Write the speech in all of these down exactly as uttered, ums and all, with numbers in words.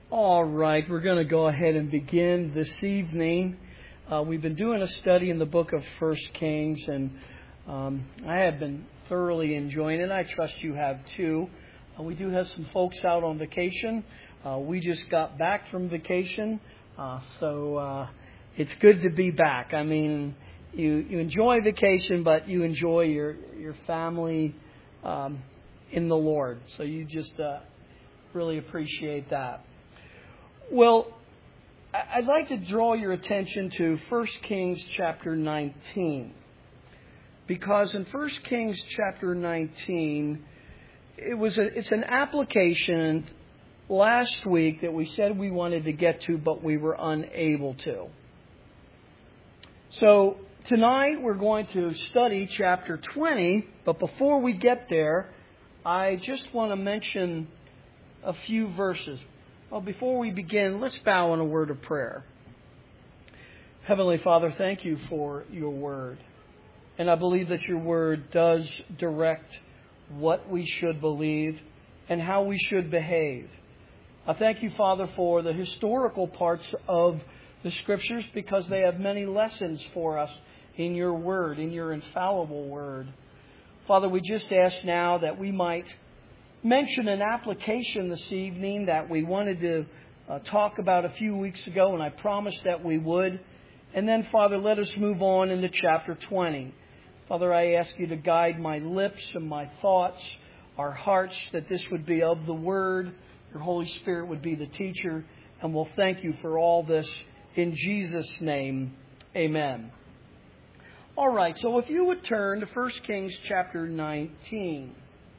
All right, we're going to go ahead and begin this evening. Uh, we've been doing a study in the book of First Kings, and um, I have been thoroughly enjoying it. I trust you have too. Uh, we do have some folks out on vacation. Uh, we just got back from vacation, uh, so uh, it's good to be back. I mean, you you enjoy vacation, but you enjoy your your family um, in the Lord. So you just uh, really appreciate that. Well, I'd like to draw your attention to First Kings chapter nineteen. Because in First Kings chapter nineteen, it was a, it's an application last week that we said we wanted to get to, but we were unable to. So tonight we're going to study chapter twenty, but before we get there, I just want to mention a few verses. Well, before we begin, let's bow in a word of prayer. Heavenly Father, thank you for your word. And I believe that your word does direct what we should believe and how we should behave. I thank you, Father, for the historical parts of the Scriptures because they have many lessons for us in your word, in your infallible word. Father, we just ask now that we might mention an application this evening that we wanted to uh, talk about a few weeks ago, and I promised that we would. And then, Father, let us move on into chapter twenty. Father, I ask you to guide my lips and my thoughts, our hearts, that this would be of the Word. Your Holy Spirit would be the teacher, and we'll thank you for all this in Jesus' name. Amen. All right, so if you would turn to First Kings chapter nineteen.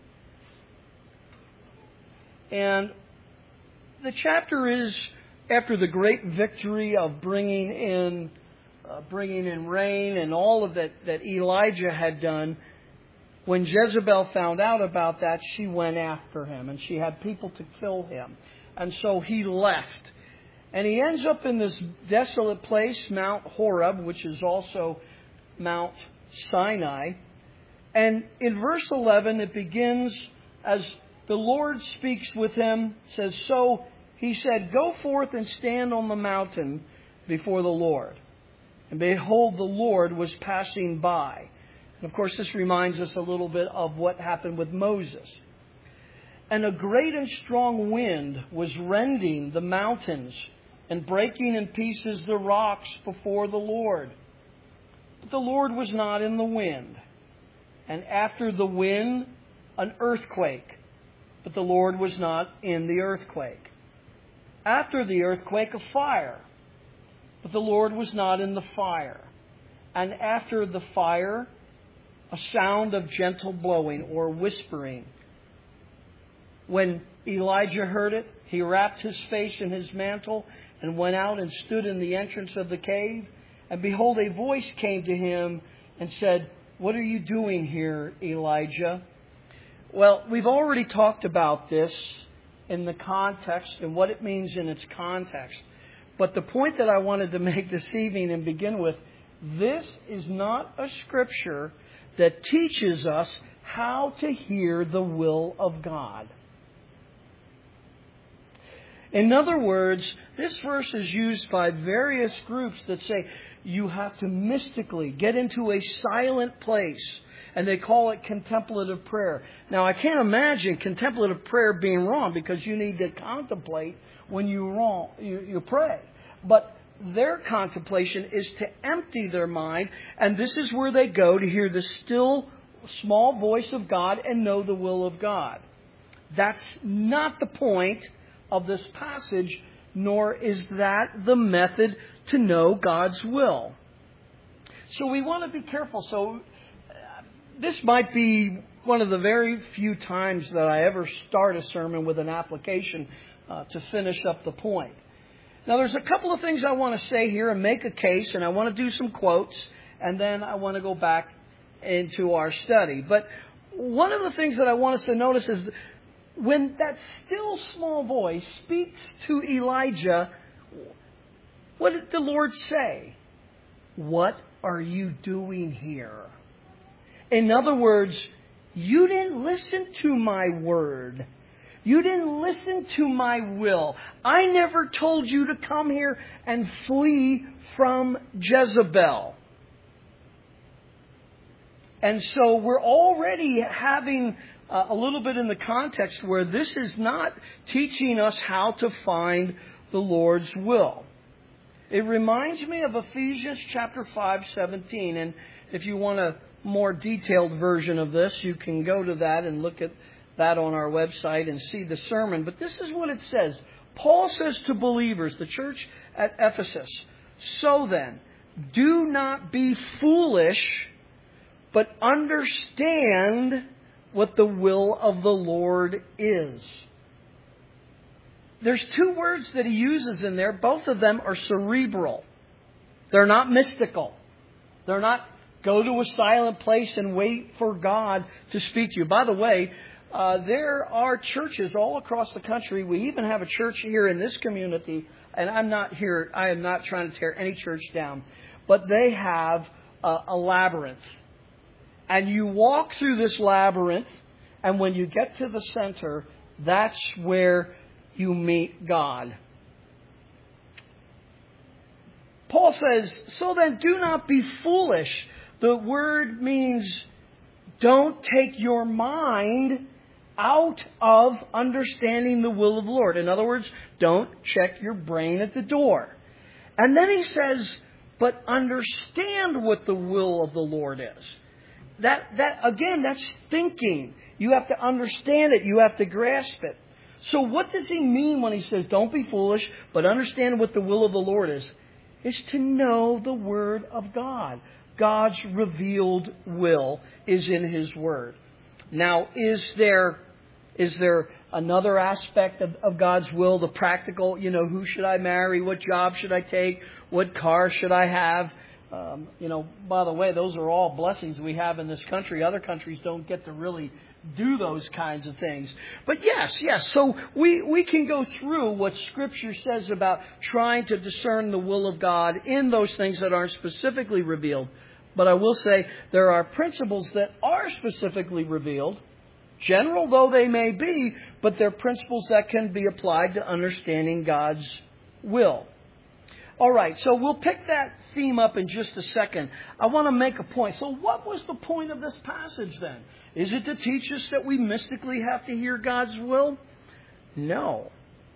And the chapter is after the great victory of bringing in uh, bringing in rain and all of that that Elijah had done. When Jezebel found out about that, she went after him and she had people to kill him. And so he left. And he ends up in this desolate place, Mount Horeb, which is also Mount Sinai. And in verse eleven, it begins as the Lord speaks with him, says, So he said, Go forth and stand on the mountain before the Lord. And behold, the Lord was passing by. And of course, this reminds us a little bit of what happened with Moses. And a great and strong wind was rending the mountains and breaking in pieces the rocks before the Lord. But the Lord was not in the wind. And after the wind, an earthquake. But the Lord was not in the earthquake. After the earthquake, a fire. But the Lord was not in the fire. And after the fire, a sound of gentle blowing or whispering. When Elijah heard it, he wrapped his face in his mantle and went out and stood in the entrance of the cave. And behold, a voice came to him and said, What are you doing here, Elijah? Well, we've already talked about this in the context and what it means in its context. But the point that I wanted to make this evening and begin with, this is not a scripture that teaches us how to hear the will of God. In other words, this verse is used by various groups that say you have to mystically get into a silent place. And they call it contemplative prayer. Now, I can't imagine contemplative prayer being wrong because you need to contemplate when you wrong you, you pray. But their contemplation is to empty their mind, and this is where they go to hear the still, small voice of God and know the will of God. That's not the point of this passage, nor is that the method to know God's will. So we want to be careful. So this might be one of the very few times that I ever start a sermon with an application uh, to finish up the point. Now, there's a couple of things I want to say here and make a case, and I want to do some quotes, and then I want to go back into our study. But one of the things that I want us to notice is when that still small voice speaks to Elijah, what did the Lord say? What are you doing here? In other words, you didn't listen to my word. You didn't listen to my will. I never told you to come here and flee from Jezebel. And so we're already having uh, a little bit in the context where this is not teaching us how to find the Lord's will. It reminds me of Ephesians chapter five, seventeen. And if you want a more detailed version of this, you can go to that and look at that on our website and see the sermon. But this is what it says. Paul says to believers, the church at Ephesus, "So then, do not be foolish, but understand what the will of the Lord is." There's two words that he uses in there. Both of them are cerebral. They're not mystical. They're not go to a silent place and wait for God to speak to you. By the way, uh, there are churches all across the country. We even have a church here in this community. And I'm not here. I am not trying to tear any church down. But they have a, a labyrinth. And you walk through this labyrinth. And when you get to the center, that's where you meet God. Paul says, "So then do not be foolish." The word means don't take your mind out of understanding the will of the Lord. In other words, don't check your brain at the door. And then he says, but understand what the will of the Lord is. That, that again, that's thinking. You have to understand it. You have to grasp it. So what does he mean when he says, don't be foolish, but understand what the will of the Lord is? Is to know the Word of God. God's revealed will is in His Word. Now, is there is there another aspect of, of God's will, the practical, you know, who should I marry? What job should I take? What car should I have? Um, you know, by the way, those are all blessings we have in this country. Other countries don't get to really do those kinds of things. But yes, yes. So we, we can go through what Scripture says about trying to discern the will of God in those things that aren't specifically revealed. But I will say there are principles that are specifically revealed, general though they may be, but they're principles that can be applied to understanding God's will. All right, so we'll pick that theme up in just a second. I want to make a point. So what was the point of this passage then? Is it to teach us that we mystically have to hear God's will? No.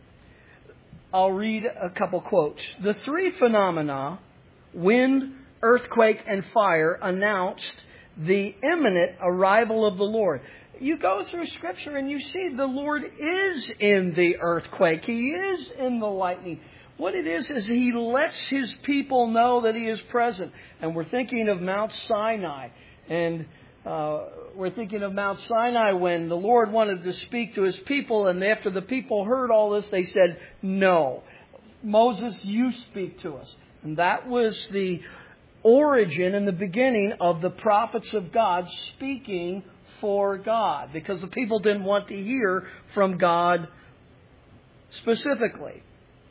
I'll read a couple quotes. The three phenomena, wind, earthquake, and fire, announced the imminent arrival of the Lord. You go through Scripture and you see the Lord is in the earthquake. He is in the lightning. What it is, is He lets His people know that He is present. And we're thinking of Mount Sinai. And uh, we're thinking of Mount Sinai when the Lord wanted to speak to His people. And after the people heard all this, they said, no. Moses, you speak to us. And that was the origin and the beginning of the prophets of God speaking for God. Because the people didn't want to hear from God specifically.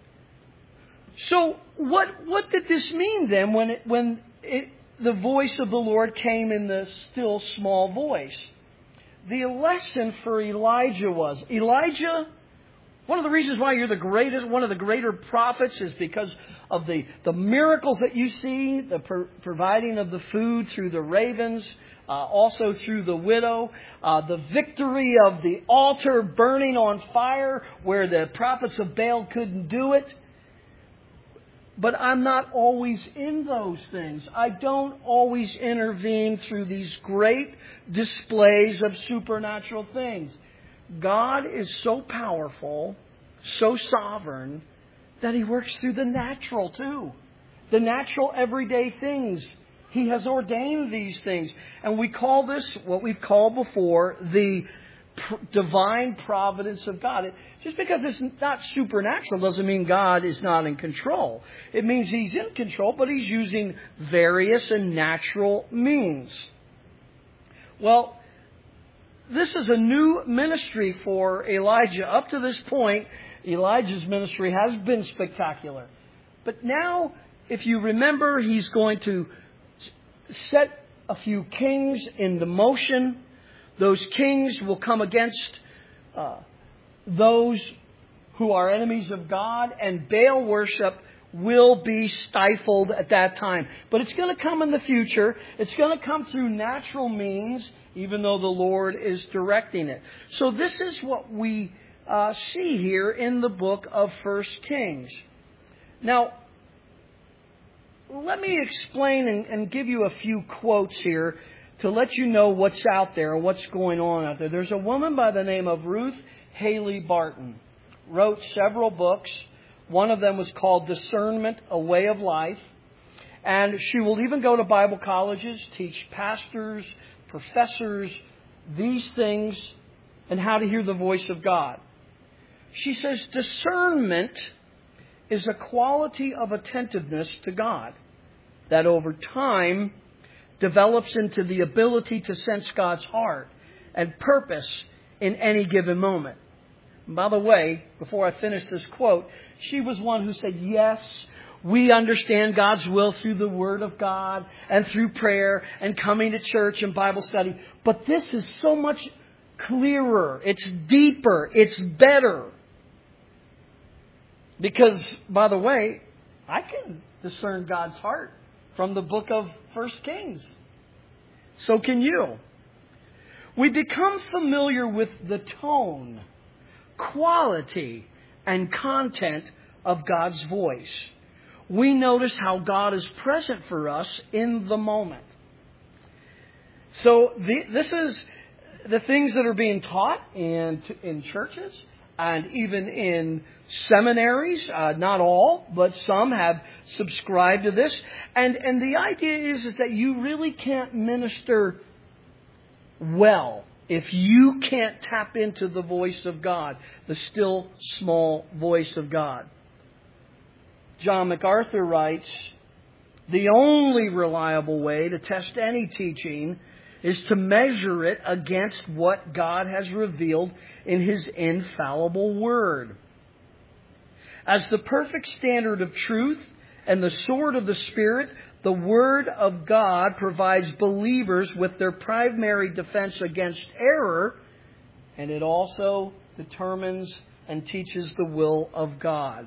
So what what did this mean then when it, when it, the voice of the Lord came in the still small voice? The lesson for Elijah was, Elijah, one of the reasons why you're the greatest, one of the greater prophets is because of the, the miracles that you see, the pro- providing of the food through the ravens, uh, also through the widow, uh, the victory of the altar burning on fire where the prophets of Baal couldn't do it. But I'm not always in those things. I don't always intervene through these great displays of supernatural things. God is so powerful, so sovereign, that He works through the natural too. The natural everyday things. He has ordained these things. And we call this, what we've called before, the divine providence of God. It, just because it's not supernatural doesn't mean God is not in control. It means He's in control, but He's using various and natural means. Well, this is a new ministry for Elijah. Up to this point, Elijah's ministry has been spectacular. But now, if you remember, he's going to set a few kings into motion. Those kings will come against uh, those who are enemies of God, and Baal worship will be stifled at that time. But it's going to come in the future. It's going to come through natural means, even though the Lord is directing it. So this is what we uh, see here in the book of First Kings. Now, let me explain and, and give you a few quotes here to let you know what's out there and what's going on out there. There's a woman by the name of Ruth Haley Barton. Wrote several books. One of them was called Discernment, A Way of Life. And she will even go to Bible colleges, teach pastors, professors, these things, and how to hear the voice of God. She says discernment is a quality of attentiveness to God that over time develops into the ability to sense God's heart and purpose in any given moment. By the way, before I finish this quote, she was one who said, yes, we understand God's will through the Word of God and through prayer and coming to church and Bible study. But this is so much clearer. It's deeper. It's better. Because, by the way, I can discern God's heart from the book of First Kings. So can you. We become familiar with the tone, quality, and content of God's voice. We notice how God is present for us in the moment. So the, this is the things that are being taught in, in churches and even in seminaries. Uh, not all, but some have subscribed to this. And, and the idea is, is that you really can't minister well if you can't tap into the voice of God, the still small voice of God. John MacArthur writes, the only reliable way to test any teaching is to measure it against what God has revealed in His infallible Word. As the perfect standard of truth and the sword of the Spirit, the Word of God provides believers with their primary defense against error, and it also determines and teaches the will of God.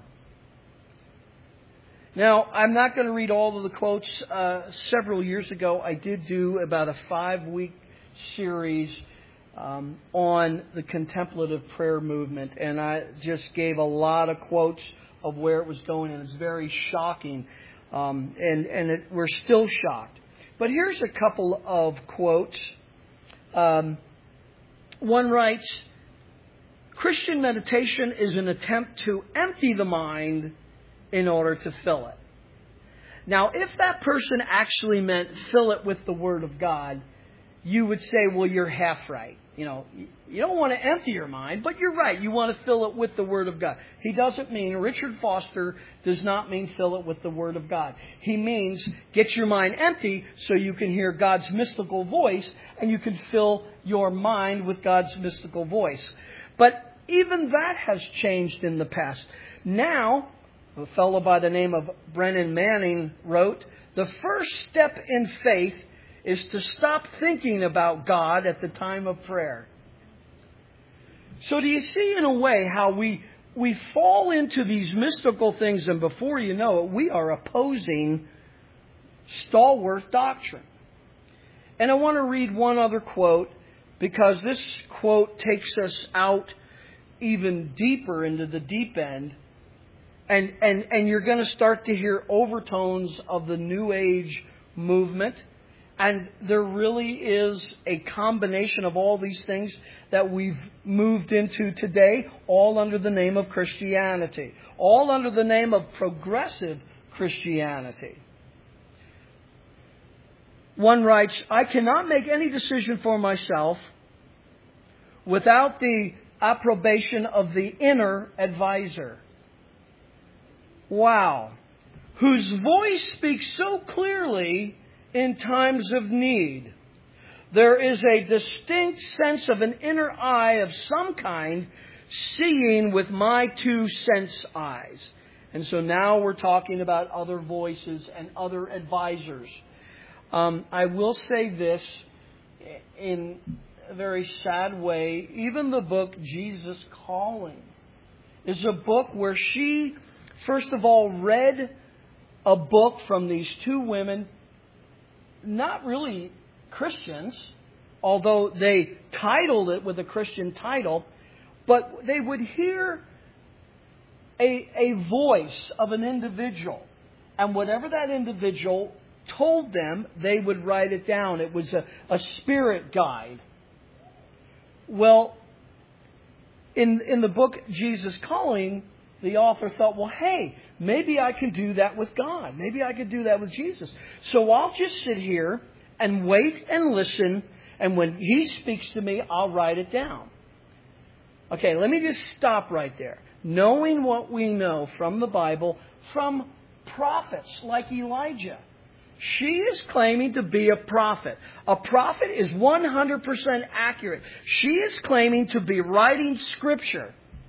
Now, I'm not going to read all of the quotes. Uh, several years ago, I did do about a five-week series um, on the contemplative prayer movement, and I just gave a lot of quotes of where it was going, and it's very shocking. Um, and and it, we're still shocked. But here's a couple of quotes. Um, one writes, Christian meditation is an attempt to empty the mind in order to fill it. Now, if that person actually meant fill it with the Word of God, you would say, well, you're half right. You know, you don't want to empty your mind, but you're right. You want to fill it with the Word of God. He doesn't mean, Richard Foster does not mean fill it with the Word of God. He means get your mind empty so you can hear God's mystical voice and you can fill your mind with God's mystical voice. But even that has changed in the past. Now, a fellow by the name of Brennan Manning wrote, the first step in faith is to stop thinking about God at the time of prayer. So do you see in a way how we we fall into these mystical things, and before you know it, we are opposing stalwart doctrine. And I want to read one other quote, because this quote takes us out even deeper into the deep end. And, and, and you're going to start to hear overtones of the New Age movement. And there really is a combination of all these things that we've moved into today, all under the name of Christianity. All under the name of progressive Christianity. One writes, I cannot make any decision for myself without the approbation of the inner advisor. Wow. Whose voice speaks so clearly in times of need. There is a distinct sense of an inner eye of some kind seeing with my two sense eyes. And so now we're talking about other voices and other advisors. Um, I will say this, in very sad way, even the book Jesus Calling is a book where she, first of all, read a book from these two women, not really Christians, although they titled it with a Christian title, but they would hear a, a voice of an individual. And whatever that individual told them, they would write it down. It was a, a spirit guide. Well, in, in the book Jesus Calling, the author thought, well, hey, maybe I can do that with God. Maybe I could do that with Jesus. So I'll just sit here and wait and listen. And when He speaks to me, I'll write it down. Okay, let me just stop right there. Knowing what we know from the Bible, from prophets like Elijah. She is claiming to be a prophet. A prophet is one hundred percent accurate. She is claiming to be writing Scripture.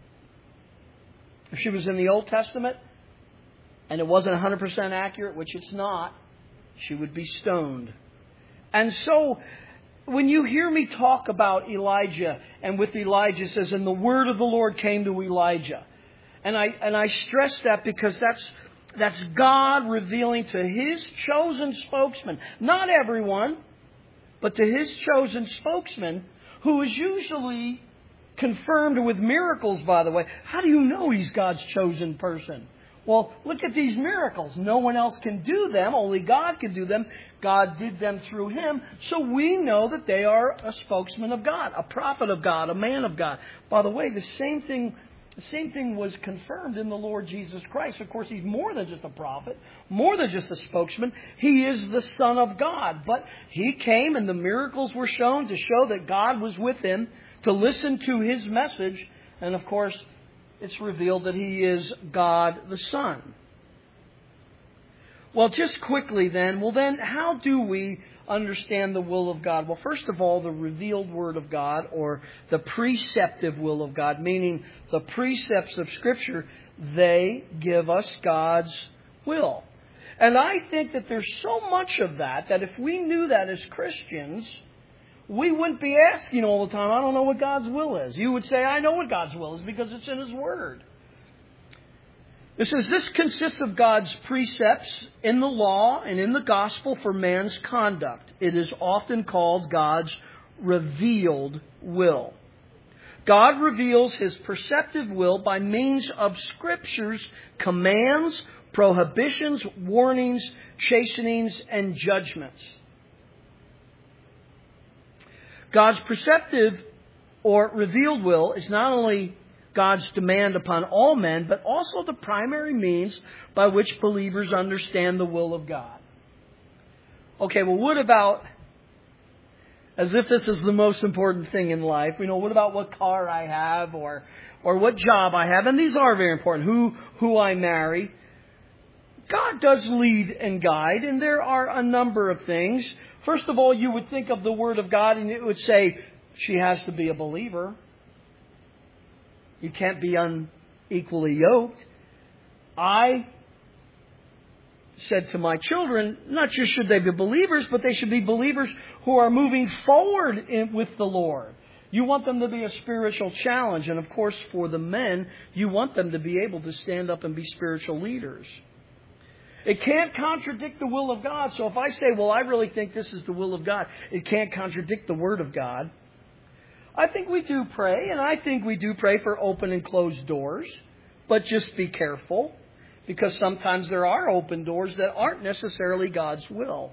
If she was in the Old Testament and it wasn't one hundred percent accurate, which it's not, she would be stoned. And so, when you hear me talk about Elijah, and with Elijah it says, and the word of the Lord came to Elijah. And I and I stress that because that's that's God revealing to His chosen spokesman, not everyone, but to His chosen spokesman, who is usually confirmed with miracles, by the way. How do you know he's God's chosen person? Well, look at these miracles. No one else can do them. Only God can do them. God did them through Him. So we know that they are a spokesman of God, a prophet of God, a man of God. By the way, the same thing, the same thing was confirmed in the Lord Jesus Christ. Of course, He's more than just a prophet, more than just a spokesman. He is the Son of God. But He came and the miracles were shown to show that God was with Him, to listen to His message. And of course, it's revealed that He is God the Son. Well, just quickly then, well then, how do we understand the will of God? Well, first of all, the revealed Word of God, or the preceptive will of God, meaning the precepts of Scripture, they give us God's will. And I think that there's so much of that, that if we knew that as Christians, we wouldn't be asking all the time, I don't know what God's will is. You would say, I know what God's will is because it's in His Word. It says, this consists of God's precepts in the law and in the gospel for man's conduct. It is often called God's revealed will. God reveals His perceptive will by means of Scripture's commands, prohibitions, warnings, chastenings, and judgments. God's perceptive or revealed will is not only God's demand upon all men, but also the primary means by which believers understand the will of God. Okay, well, what about, as if this is the most important thing in life, you know, what about what car I have, or or what job I have? And these are very important. Who who I marry. God does lead and guide, and there are a number of things. First of all, you would think of the Word of God, and it would say she has to be a believer. You can't be unequally yoked. I said to my children, not just should they be believers, but they should be believers who are moving forward in, with the Lord. You want them to be a spiritual challenge. And of course, for the men, you want them to be able to stand up and be spiritual leaders. It can't contradict the will of God. So if I say, well, I really think this is the will of God, it can't contradict the Word of God. I think we do pray, and I think we do pray for open and closed doors. But just be careful, because sometimes there are open doors that aren't necessarily God's will.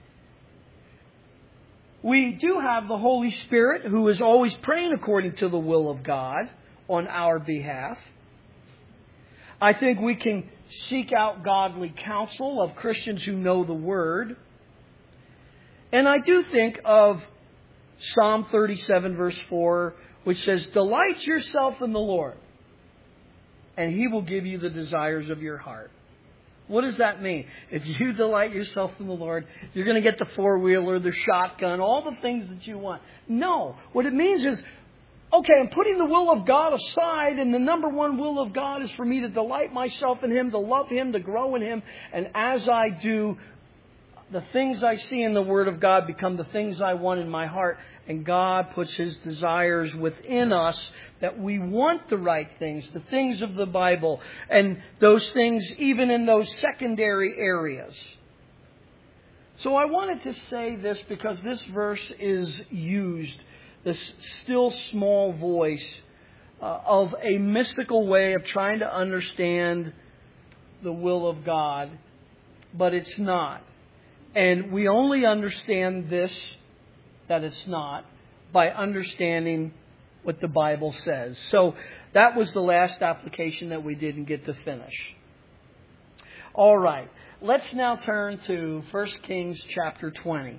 We do have the Holy Spirit, who is always praying according to the will of God on our behalf. I think we can seek out godly counsel of Christians who know the Word. And I do think of Psalm thirty-seven, verse four, which says, delight yourself in the Lord, and He will give you the desires of your heart. What does that mean? If you delight yourself in the Lord, you're going to get the four-wheeler, the shotgun, all the things that you want. No. What it means is, okay, I'm putting the will of God aside, and the number one will of God is for me to delight myself in Him, to love Him, to grow in Him. And as I do, the things I see in the Word of God become the things I want in my heart. And God puts His desires within us that we want the right things, the things of the Bible, and those things even in those secondary areas. So I wanted to say this because this verse is used, this still small voice uh, of a mystical way of trying to understand the will of God, but it's not. And we only understand this, that it's not, by understanding what the Bible says. So that was the last application that we didn't get to finish. All right. Let's now turn to First Kings chapter twenty.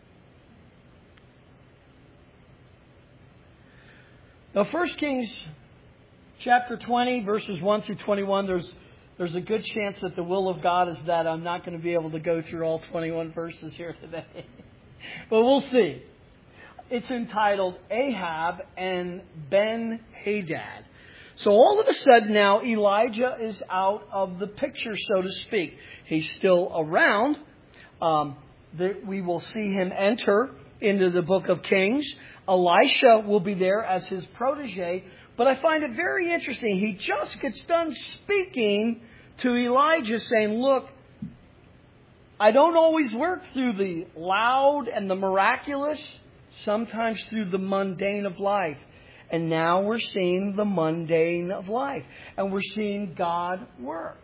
Now, First Kings chapter twenty, verses one through twenty-one, there's There's a good chance that the will of God is that I'm not going to be able to go through all twenty-one verses here today. But we'll see. It's entitled Ahab and Ben-Hadad. So all of a sudden now Elijah is out of the picture, so to speak. He's still around. Um, the, we will see him enter into the book of Kings. Elisha will be there as his protege. But I find it very interesting. He just gets done speaking to Elijah saying, look, I don't always work through the loud and the miraculous, sometimes through the mundane of life. And now we're seeing the mundane of life. And we're seeing God work.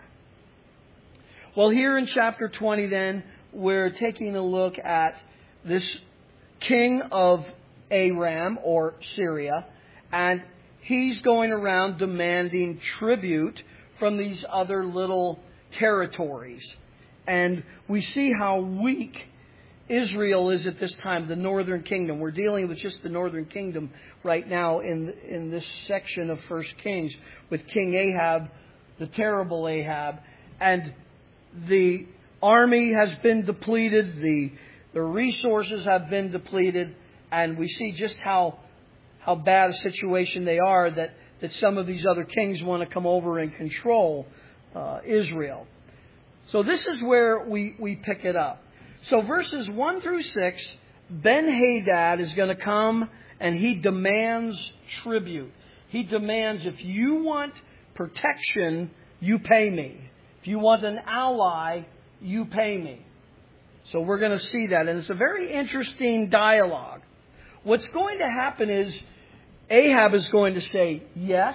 Well, here in chapter twenty then, we're taking a look at this king of Aram or Syria. And he's going around demanding tribute from these other little territories. And we see how weak Israel is at this time, the northern kingdom. We're dealing with just the northern kingdom right now in, in this section of First Kings with King Ahab, the terrible Ahab. And the army has been depleted, the, the resources have been depleted, and we see just how how bad a situation they are that, that some of these other kings want to come over and control uh, Israel. So this is where we, we pick it up. So verses one through six, Ben-Hadad is going to come and he demands tribute. He demands, if you want protection, you pay me. If you want an ally, you pay me. So we're going to see that. And it's a very interesting dialogue. What's going to happen is Ahab is going to say yes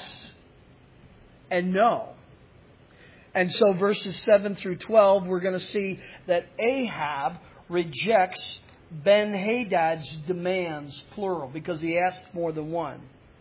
and no. And so verses seven through twelve, we're going to see that Ahab rejects Ben-Hadad's demands, plural, because he asked more than one.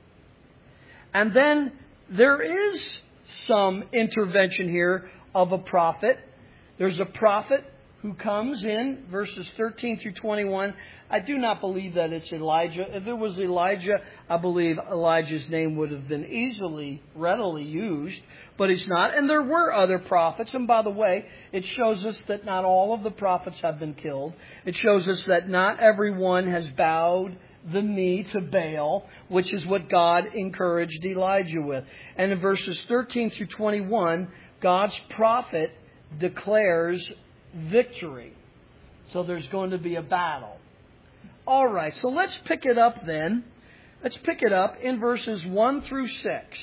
And then there is some intervention here of a prophet. There's a prophet who comes in, verses thirteen through twenty-one. I do not believe that it's Elijah. If it was Elijah, I believe Elijah's name would have been easily, readily used. But he's not. And there were other prophets. And by the way, it shows us that not all of the prophets have been killed. It shows us that not everyone has bowed the knee to Baal, which is what God encouraged Elijah with. And in verses thirteen through twenty-one, God's prophet declares victory. So there's going to be a battle. All right, so let's pick it up then. Let's pick it up in verses one through six.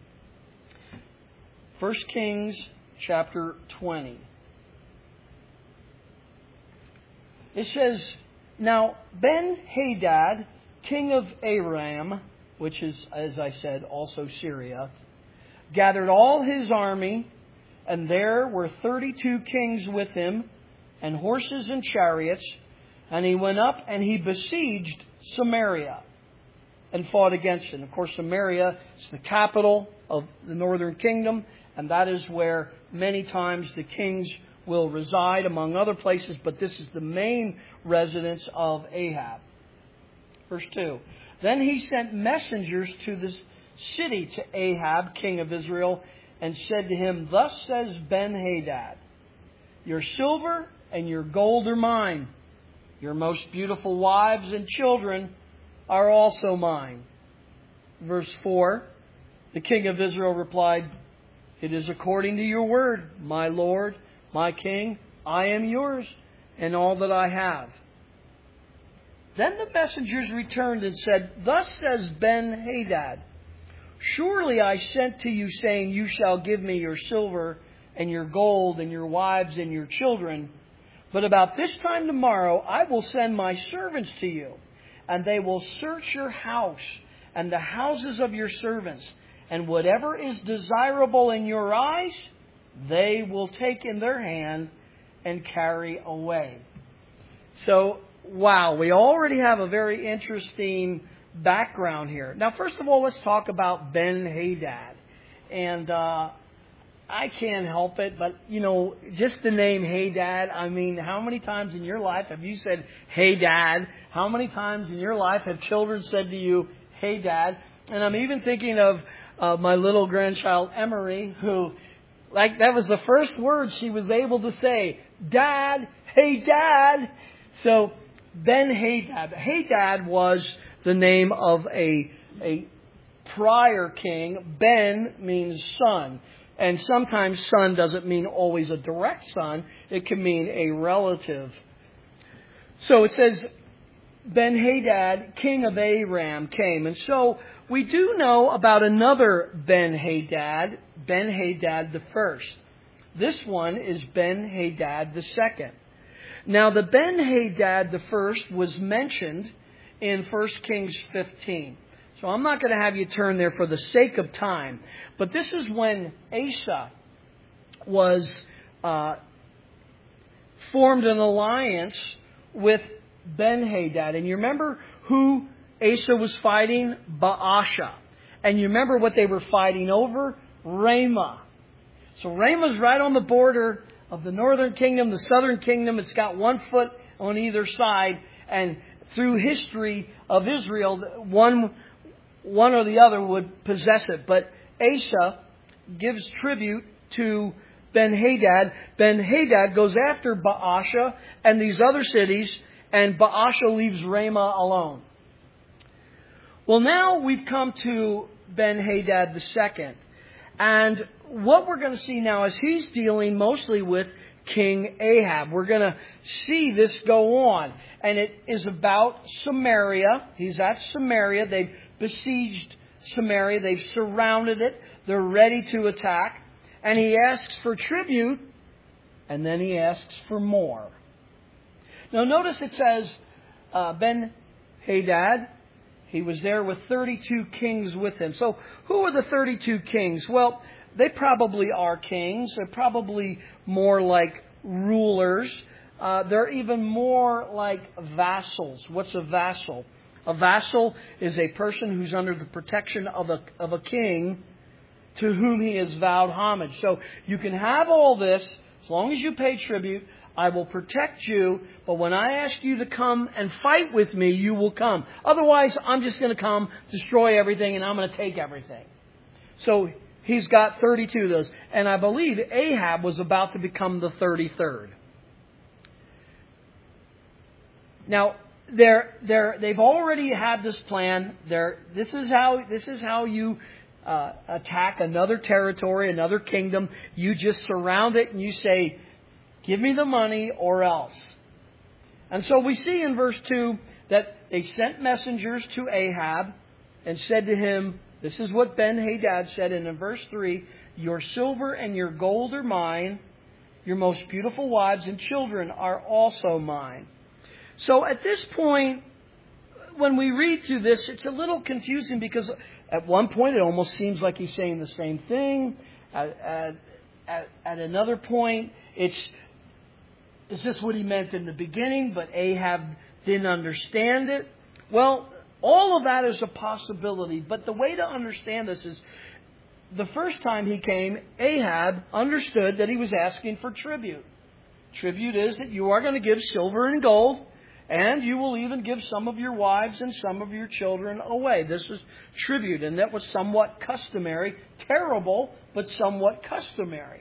First Kings chapter twenty. It says, Now Ben-Hadad, king of Aram, which is, as I said, also Syria, gathered all his army, and there were thirty-two kings with him, and horses and chariots. And he went up and he besieged Samaria and fought against it. Of course, Samaria is the capital of the northern kingdom, and that is where many times the kings will reside, among other places. But this is the main residence of Ahab. Verse two. Then he sent messengers to the city to Ahab, king of Israel, and said to him, Thus says Ben-Hadad, Your silver and your gold are mine. Your most beautiful wives and children are also mine. Verse four. The king of Israel replied, It is according to your word, my lord, my king, I am yours, and all that I have. Then the messengers returned and said, Thus says Ben-Hadad, Surely I sent to you, saying, You shall give me your silver and your gold and your wives and your children. But about this time tomorrow I will send my servants to you, and they will search your house and the houses of your servants, and whatever is desirable in your eyes, they will take in their hand and carry away. So, wow, we already have a very interesting background here. Now, first of all, let's talk about Ben-Hadad. And uh, I can't help it, but, you know, just the name Hadad, I mean, how many times in your life have you said, Hey, Dad? How many times in your life have children said to you, Hey, Dad? And I'm even thinking of uh, my little grandchild, Emery, who, like, that was the first word she was able to say, Dad, hey, Dad. So, Ben-Hadad. Hadad was the name of a, a prior king. Ben means son. And sometimes son doesn't mean always a direct son. It can mean a relative. So it says, Ben-Hadad, king of Aram, came. And so we do know about another Ben-Hadad, Ben-Hadad the first. This one is Ben-Hadad the second. Now the Ben-Hadad the first was mentioned in First Kings fifteen. So I'm not going to have you turn there for the sake of time. But this is when Asa was uh, formed an alliance with Ben-Hadad. And you remember who Asa was fighting? Baasha. And you remember what they were fighting over? Ramah. So Ramah's right on the border of the northern kingdom, the southern kingdom. It's got one foot on either side. And through history of Israel, one, one or the other would possess it. But Asa gives tribute to Ben-Hadad. Ben-Hadad goes after Baasha and these other cities, and Baasha leaves Ramah alone. Well, now we've come to Ben-Hadad the second. And what we're going to see now is he's dealing mostly with King Ahab. We're going to see this go on. And it is about Samaria. He's at Samaria. They've besieged Samaria. They've surrounded it. They're ready to attack. And he asks for tribute. And then he asks for more. Now notice it says uh, Ben-Hadad, he was there with thirty-two kings with him. So who are the thirty-two kings? Well, they probably are kings. They're probably more like rulers. Uh, they're even more like vassals. What's a vassal? A vassal is a person who's under the protection of a, of a king to whom he has vowed homage. So you can have all this as long as you pay tribute. I will protect you, but when I ask you to come and fight with me, you will come. Otherwise, I'm just going to come, destroy everything, and I'm going to take everything. So he's got thirty-two of those. And I believe Ahab was about to become the thirty-third. Now, they're, they're, they've already had this plan. They're, this is how, this is how you uh, attack another territory, another kingdom. You just surround it and you say, give me the money or else. And so we see in verse two that they sent messengers to Ahab and said to him, this is what Ben-Hadad said. And in verse three, your silver and your gold are mine. Your most beautiful wives and children are also mine. So at this point, when we read through this, it's a little confusing because at one point it almost seems like he's saying the same thing. At, at, at, at another point, it's, is this what he meant in the beginning, but Ahab didn't understand it? Well, all of that is a possibility. But the way to understand this is the first time he came, Ahab understood that he was asking for tribute. Tribute is that you are going to give silver and gold, and you will even give some of your wives and some of your children away. This is tribute, and that was somewhat customary. Terrible, but somewhat customary.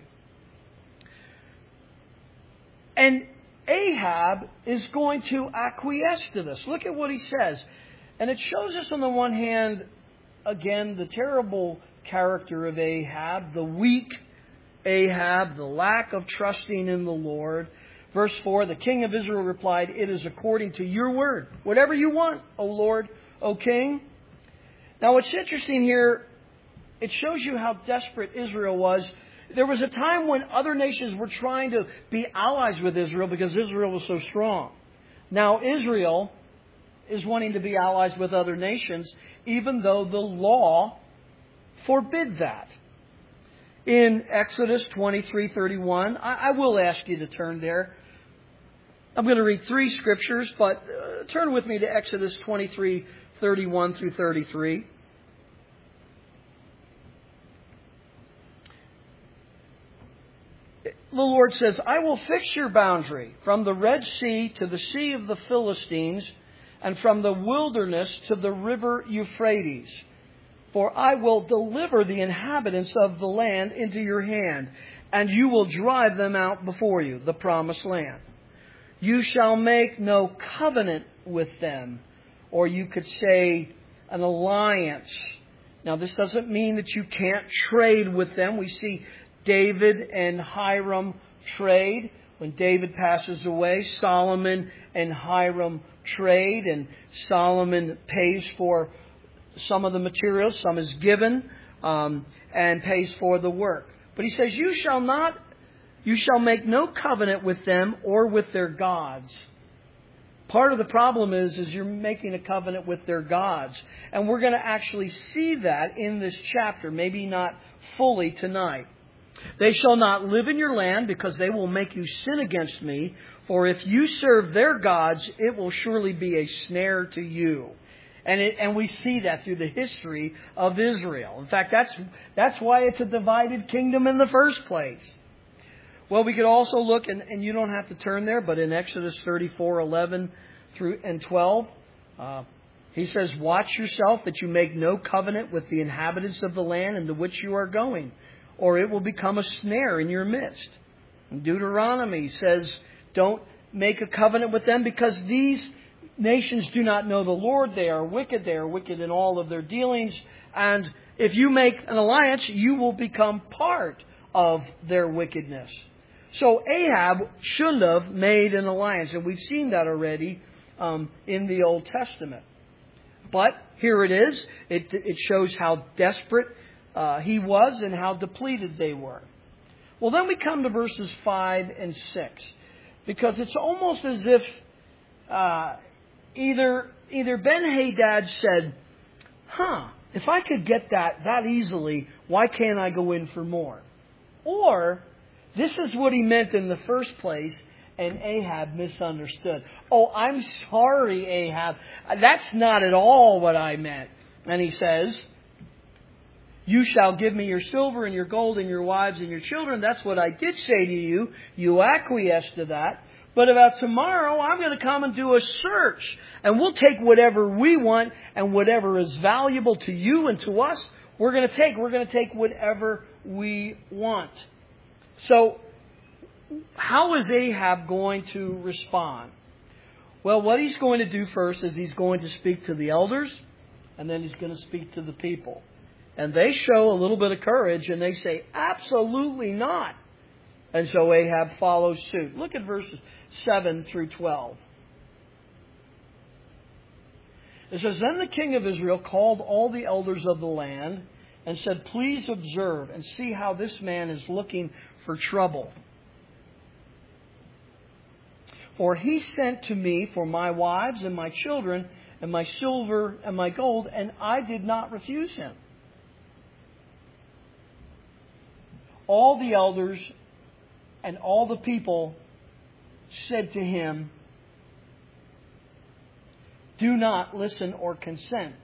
And Ahab is going to acquiesce to this. Look at what he says. And it shows us on the one hand, again, the terrible character of Ahab, the weak Ahab, the lack of trusting in the Lord. Verse four, the king of Israel replied, "It is according to your word. Whatever you want, O Lord, O king." Now what's interesting here, it shows you how desperate Israel was. There was a time when other nations were trying to be allies with Israel because Israel was so strong. Now Israel is wanting to be allies with other nations, even though the law forbid that. In Exodus twenty-three thirty-one, I, I will ask you to turn there. I'm going to read three scriptures, but uh, turn with me to Exodus twenty-three thirty-one through thirty-three. The Lord says, "I will fix your boundary from the Red Sea to the Sea of the Philistines, and from the wilderness to the river Euphrates. For I will deliver the inhabitants of the land into your hand, and you will drive them out before you, the promised land. You shall make no covenant with them," or you could say an alliance. Now, this doesn't mean that you can't trade with them. We see David and Hiram trade. When David passes away, Solomon and Hiram trade, and Solomon pays for some of the materials, some is given, um, and pays for the work. But he says, you shall not, you shall make no covenant with them or with their gods. Part of the problem is, is you're making a covenant with their gods. And we're going to actually see that in this chapter, maybe not fully tonight. "They shall not live in your land, because they will make you sin against me. For if you serve their gods, it will surely be a snare to you." And it, and we see that through the history of Israel. In fact, that's that's why it's a divided kingdom in the first place. Well, we could also look, and, and you don't have to turn there, but in Exodus thirty-four eleven through and twelve, uh, he says, "Watch yourself that you make no covenant with the inhabitants of the land into which you are going, or it will become a snare in your midst." And Deuteronomy says, don't make a covenant with them, because these nations do not know the Lord. They are wicked. They are wicked in all of their dealings. And if you make an alliance, you will become part of their wickedness. So Ahab shouldn't have made an alliance. And we've seen that already um, in the Old Testament. But here it is. It, it shows how desperate uh, he was and how depleted they were. Well, then we come to verses five and six. Because it's almost as if Uh, Either either Ben-Hadad said, huh, if I could get that that easily, why can't I go in for more? Or this is what he meant in the first place, and Ahab misunderstood. "Oh, I'm sorry, Ahab. That's not at all what I meant." And he says, "You shall give me your silver and your gold and your wives and your children. That's what I did say to you. You acquiesced to that. But about tomorrow, I'm going to come and do a search. And we'll take whatever we want, and whatever is valuable to you and to us, we're going to take. We're going to take whatever we want." So, how is Ahab going to respond? Well, what he's going to do first is he's going to speak to the elders, and then he's going to speak to the people. And they show a little bit of courage, and they say, absolutely not. And so Ahab follows suit. Look at verses seven through twelve. It says, "Then the king of Israel called all the elders of the land and said, 'Please observe and see how this man is looking for trouble. For he sent to me for my wives and my children and my silver and my gold, and I did not refuse him.' All the elders and all the people said to him, 'Do not listen or consent.'"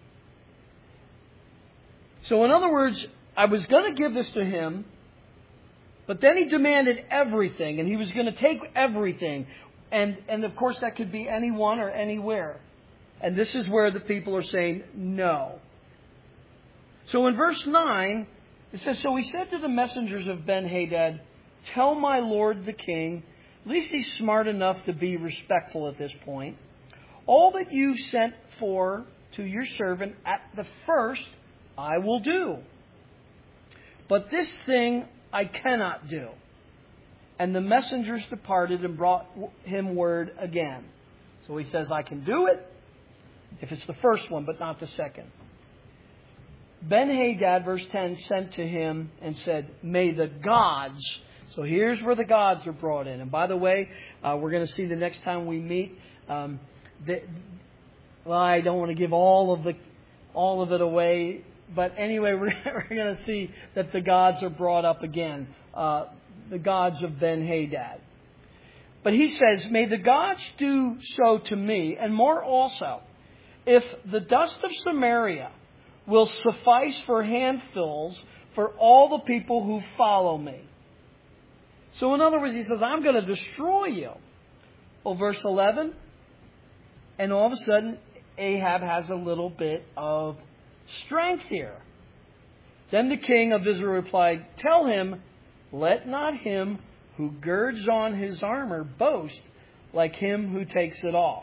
So in other words, I was going to give this to him, but then he demanded everything, and he was going to take everything. And, and of course, that could be anyone or anywhere. And this is where the people are saying no. So in verse nine, it says, "So he said to the messengers of Ben-Hadad, 'Tell my lord the king,'" at least he's smart enough to be respectful at this point, "'all that you sent for to your servant at the first I will do. But this thing I cannot do. And the messengers departed and brought him word again. So he says, I can do it if it's the first one, but not the second. Ben-Hadad, verse ten, sent to him and said, may the gods... So here's where the gods are brought in. And by the way, uh, we're going to see the next time we meet. Um, the, well, I don't want to give all of the all of it away. But anyway, we're, we're going to see that the gods are brought up again. Uh, the gods of Ben-Hadad. But he says, may the gods do so to me, and more also, if the dust of Samaria will suffice for handfuls for all the people who follow me. So in other words, he says, I'm going to destroy you. Well, verse eleven, and all of a sudden, Ahab has a little bit of strength here. Then the king of Israel replied, tell him, let not him who girds on his armor boast like him who takes it off.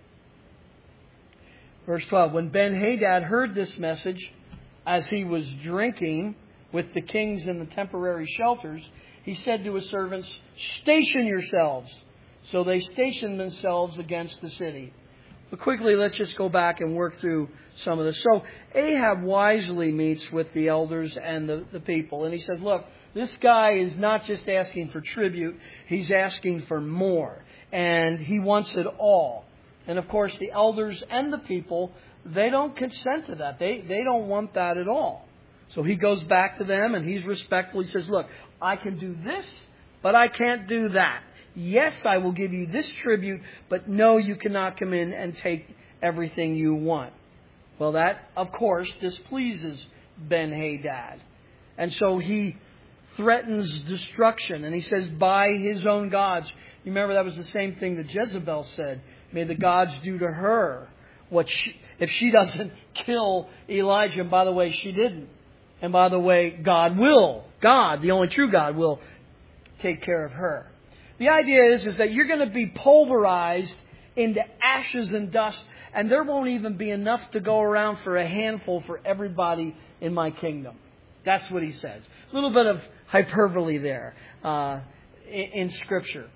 Verse twelve, when Ben-Hadad heard this message, as he was drinking with the kings in the temporary shelters, he said to his servants, station yourselves. So they stationed themselves against the city. But quickly, let's just go back and work through some of this. So Ahab wisely meets with the elders and the, the people. And he says, look, this guy is not just asking for tribute. He's asking for more. And he wants it all. And of course, the elders and the people, they don't consent to that. They, they don't want that at all. So he goes back to them and he's respectful. He says, look, I can do this, but I can't do that. Yes, I will give you this tribute, but no, you cannot come in and take everything you want. Well, that, of course, displeases Ben-Hadad. And so he threatens destruction. And he says, by his own gods. You remember that was the same thing that Jezebel said. May the gods do to her what she, if she doesn't kill Elijah. And by the way, she didn't. And by the way, God will. God, the only true God, will take care of her. The idea is, is that you're going to be pulverized into ashes and dust, and there won't even be enough to go around for a handful for everybody in my kingdom. That's what he says. A little bit of hyperbole there uh, in, in Scripture.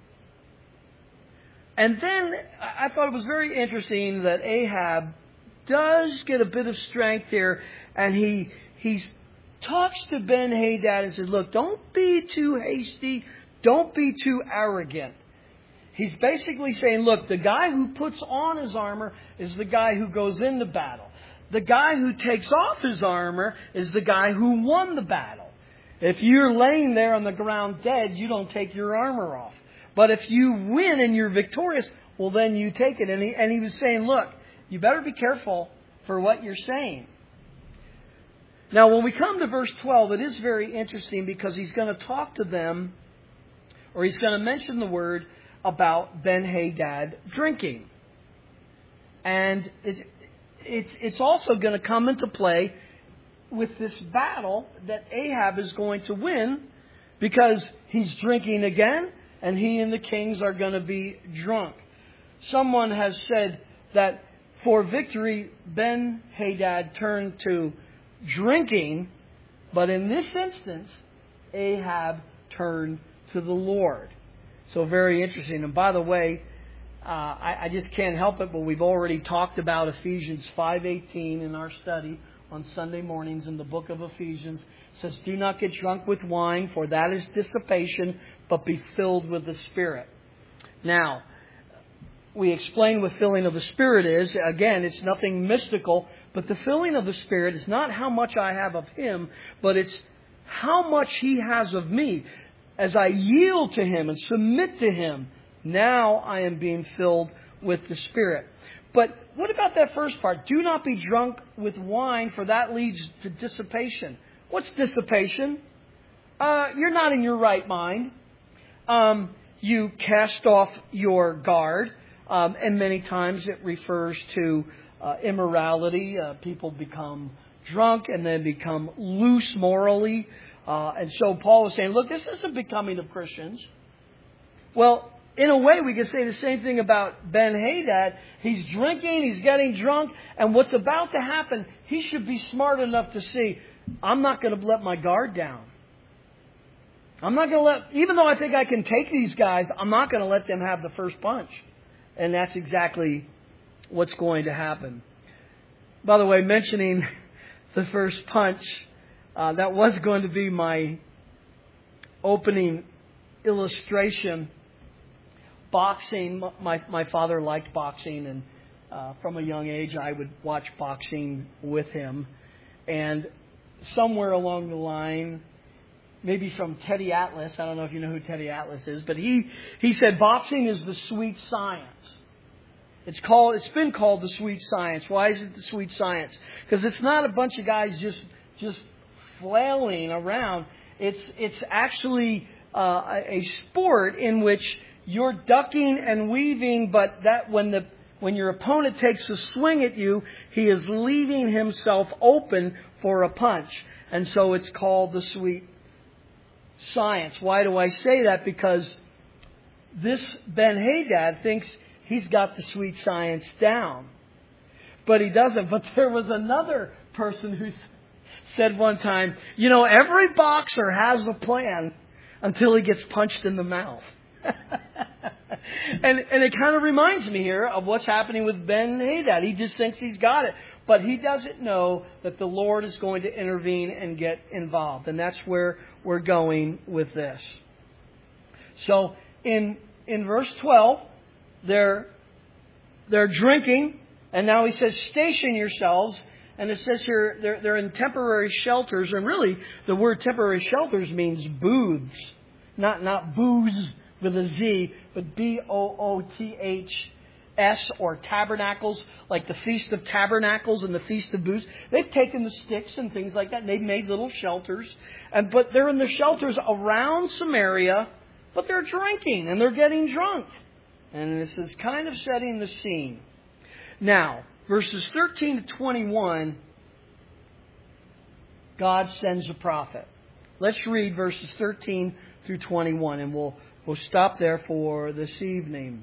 And then I thought it was very interesting that Ahab does get a bit of strength here, and he he talks to Ben-Hadad and says, look, don't be too hasty. Don't be too arrogant. He's basically saying, look, the guy who puts on his armor is the guy who goes into battle. The guy who takes off his armor is the guy who won the battle. If you're laying there on the ground dead, you don't take your armor off. But if you win and you're victorious, well, then you take it. And he, and he was saying, look, you better be careful for what you're saying. Now, when we come to verse twelve, it is very interesting because he's going to talk to them, or he's going to mention the word about Ben-Hadad drinking. And it's, it's, it's also going to come into play with this battle that Ahab is going to win because he's drinking again and he and the kings are going to be drunk. Someone has said that for victory, Ben-Hadad turned to drinking, but in this instance, Ahab turned to the Lord. So very interesting. And by the way, uh, I, I just can't help it, but we've already talked about Ephesians five eighteen in our study on Sunday mornings in the book of Ephesians. It says, do not get drunk with wine, for that is dissipation, but be filled with the Spirit. Now, we explain what filling of the Spirit is. Again, it's nothing mystical, but the filling of the Spirit is not how much I have of Him, but it's how much He has of me. As I yield to Him and submit to Him, now I am being filled with the Spirit. But what about that first part? Do not be drunk with wine, for that leads to dissipation. What's dissipation? Uh, you're not in your right mind. Um, you cast off your guard. Um, and many times it refers to uh, immorality. Uh, people become drunk and then become loose morally. Uh, and so Paul is saying, look, this isn't becoming of Christians. Well, in a way, we can say the same thing about Ben-Hadad. He's drinking, he's getting drunk, and what's about to happen, he should be smart enough to see, I'm not going to let my guard down. I'm not going to let, even though I think I can take these guys, I'm not going to let them have the first punch. And that's exactly what's going to happen. By the way, mentioning the first punch, uh, that was going to be my opening illustration. Boxing, my, my father liked boxing, and uh, from a young age I would watch boxing with him. And somewhere along the line, maybe from Teddy Atlas, I don't know if you know who Teddy Atlas is, but he, he said boxing is the sweet science. It's called. It's been called the sweet science. Why is it the sweet science? Because it's not a bunch of guys just just flailing around. It's it's actually uh, a sport in which you're ducking and weaving, but that when the when your opponent takes a swing at you, he is leaving himself open for a punch, and so it's called the sweet science. Why do I say that? Because this Ben-Hadad thinks he's got the sweet science down. But he doesn't. But there was another person who said one time, you know, every boxer has a plan until he gets punched in the mouth. and and it kind of reminds me here of what's happening with Ben-Hadad. He just thinks he's got it. But he doesn't know that the Lord is going to intervene and get involved. And that's where we're going with this. So in in verse twelve, They're, they're drinking, and now he says, station yourselves. And it says here, they're, they're in temporary shelters. And really, the word temporary shelters means booths. Not, not booths with a Z, but B O O T H S, or tabernacles, like the Feast of Tabernacles and the Feast of Booths. They've taken the sticks and things like that, and they've made little shelters. And But they're in the shelters around Samaria, but they're drinking, and they're getting drunk. And this is kind of setting the scene. Now, verses thirteen to twenty-one, God sends a prophet. Let's read verses thirteen through twenty-one, and we'll, we'll stop there for this evening.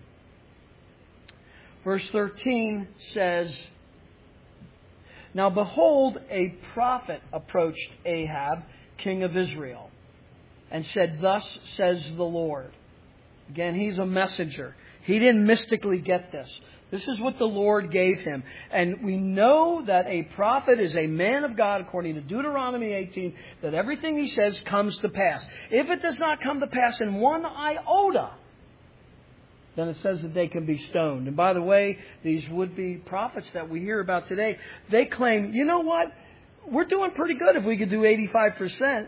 Verse thirteen says, Now behold, a prophet approached Ahab, king of Israel, and said, Thus says the Lord. Again, he's a messenger. He didn't mystically get this. This is what the Lord gave him. And we know that a prophet is a man of God, according to Deuteronomy eighteen, that everything he says comes to pass. If it does not come to pass in one iota, then it says that they can be stoned. And by the way, these would-be prophets that we hear about today, they claim, you know what? We're doing pretty good if we could do eighty-five percent.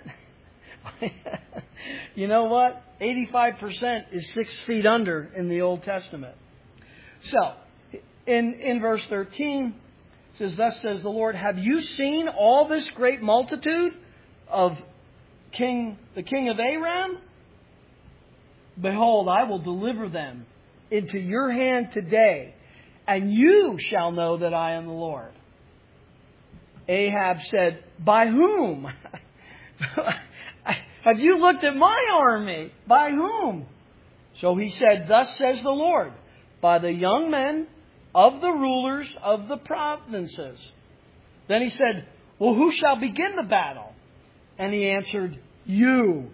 You know what? eighty-five percent is six feet under in the Old Testament. So, in, in verse thirteen, it says, Thus says the Lord, Have you seen all this great multitude of king, the king of Aram? Behold, I will deliver them into your hand today, and you shall know that I am the Lord. Ahab said, By whom? Have you looked at my army? By whom? So he said, Thus says the Lord, by the young men of the rulers of the provinces. Then he said, Well, who shall begin the battle? And he answered, You.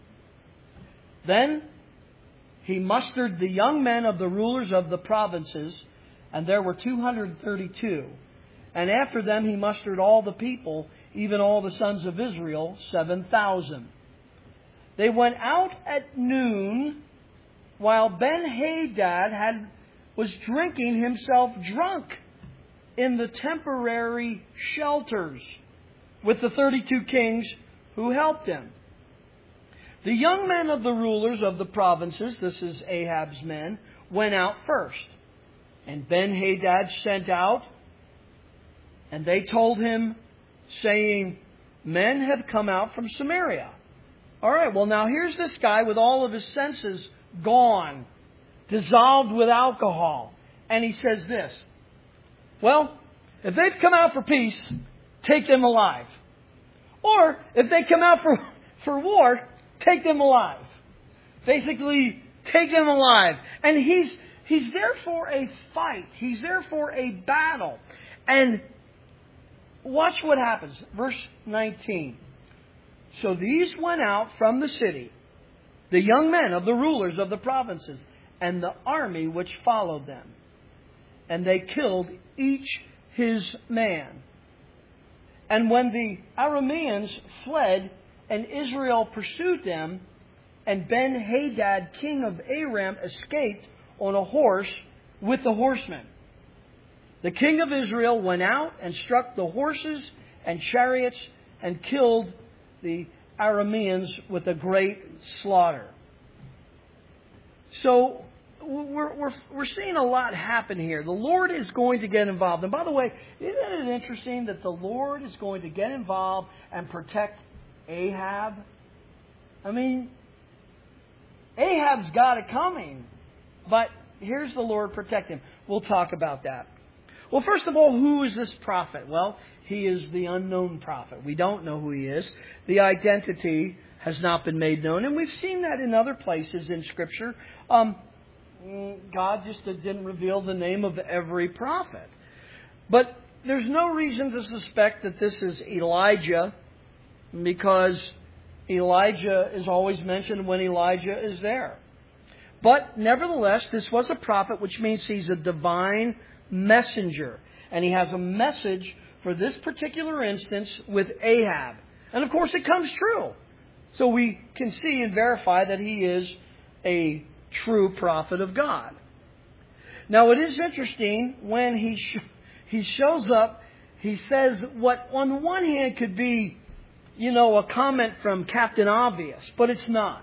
Then he mustered the young men of the rulers of the provinces, and there were two hundred thirty-two. And after them he mustered all the people, even all the sons of Israel, seven thousand. They went out at noon, while Ben-Hadad had, was drinking himself drunk in the temporary shelters with the thirty-two kings who helped him. The young men of the rulers of the provinces, this is Ahab's men, went out first. And Ben-Hadad sent out, and they told him, saying, Men have come out from Samaria. All right, well, now here's this guy with all of his senses gone, dissolved with alcohol. And he says this, Well, if they've come out for peace, take them alive. Or if they come out for, for war, take them alive. Basically, take them alive. And he's he's there for a fight. He's there for a battle. And watch what happens. Verse nineteen. So these went out from the city, the young men of the rulers of the provinces, and the army which followed them. And they killed each his man. And when the Arameans fled, and Israel pursued them, and Ben-Hadad, king of Aram, escaped on a horse with the horsemen. The king of Israel went out and struck the horses and chariots and killed the Arameans with a great slaughter. So we're, we're, we're seeing a lot happen here. The Lord is going to get involved. And by the way, isn't it interesting that the Lord is going to get involved and protect Ahab? I mean, Ahab's got it coming. But here's the Lord protecting him. We'll talk about that. Well, first of all, who is this prophet? Well, he is the unknown prophet. We don't know who he is. The identity has not been made known. And we've seen that in other places in Scripture. Um, God just didn't reveal the name of every prophet. But there's no reason to suspect that this is Elijah, because Elijah is always mentioned when Elijah is there. But nevertheless, this was a prophet, which means he's a divine messenger. And he has a message for this particular instance with Ahab. And of course it comes true. So we can see and verify that he is a true prophet of God. Now it is interesting when he sh- he shows up, he says what on one hand could be, you know, a comment from Captain Obvious, but it's not.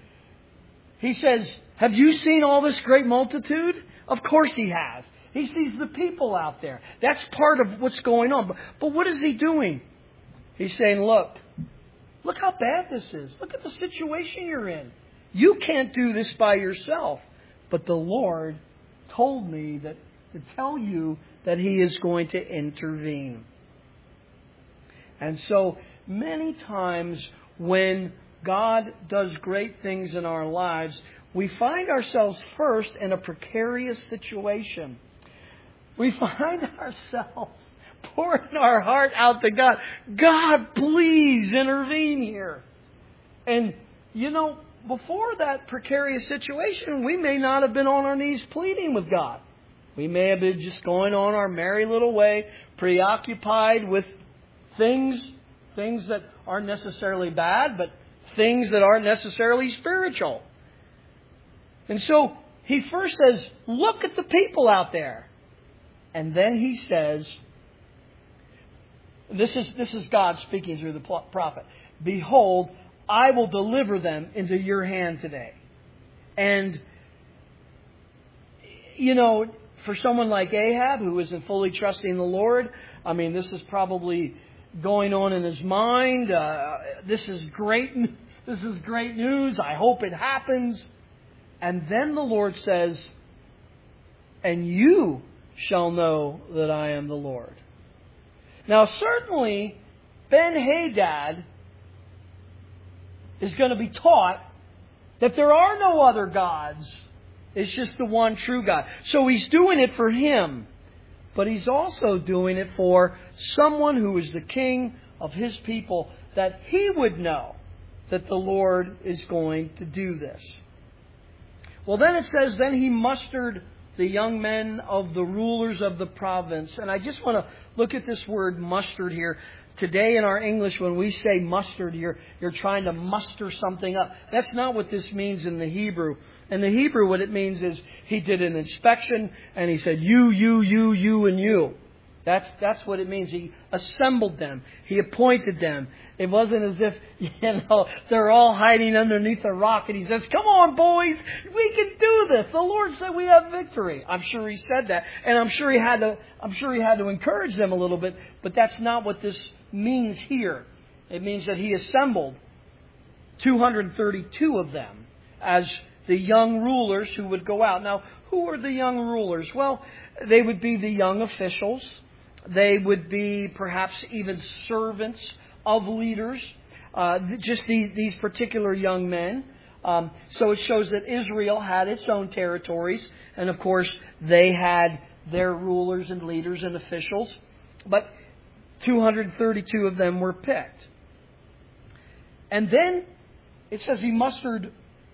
He says, have you seen all this great multitude? Of course he has. He sees the people out there. That's part of what's going on. But, but what is he doing? He's saying, look, look how bad this is. Look at the situation you're in. You can't do this by yourself. But the Lord told me that to tell you that He is going to intervene. And so many times when God does great things in our lives, we find ourselves first in a precarious situation. We find ourselves pouring our heart out to God. God, please intervene here. And, you know, before that precarious situation, we may not have been on our knees pleading with God. We may have been just going on our merry little way, preoccupied with things, things that aren't necessarily bad, but things that aren't necessarily spiritual. And so he first says, look at the people out there. And then he says, this is, this is God speaking through the prophet. Behold, I will deliver them into your hand today. And, you know, for someone like Ahab, who isn't fully trusting the Lord, I mean, this is probably going on in his mind. Uh, this is great. This is great news. I hope it happens. And then the Lord says, and you shall know that I am the Lord. Now, certainly, Ben-Hadad is going to be taught that there are no other gods. It's just the one true God. So he's doing it for him. But he's also doing it for someone who is the king of his people, that he would know that the Lord is going to do this. Well, then it says, then he mustered the young men of the rulers of the province. And I just want to look at this word mustered here. Today in our English, when we say mustered, you're, you're trying to muster something up. That's not what this means in the Hebrew. In the Hebrew, what it means is he did an inspection and he said, you, you, you, you, and you. That's, that's what it means. He assembled them. He appointed them. It wasn't as if, you know, they're all hiding underneath a rock and he says, come on, boys, we can do this. The Lord said we have victory. I'm sure he said that. And I'm sure he had to, I'm sure he had to encourage them a little bit, but that's not what this means here. It means that he assembled two hundred thirty-two of them as the young rulers who would go out. Now, who are the young rulers? Well, they would be the young officials. They would be perhaps even servants of leaders, uh, just these, these particular young men. Um, so it shows that Israel had its own territories. And of course, they had their rulers and leaders and officials. But two hundred thirty-two of them were picked. And then it says he mustered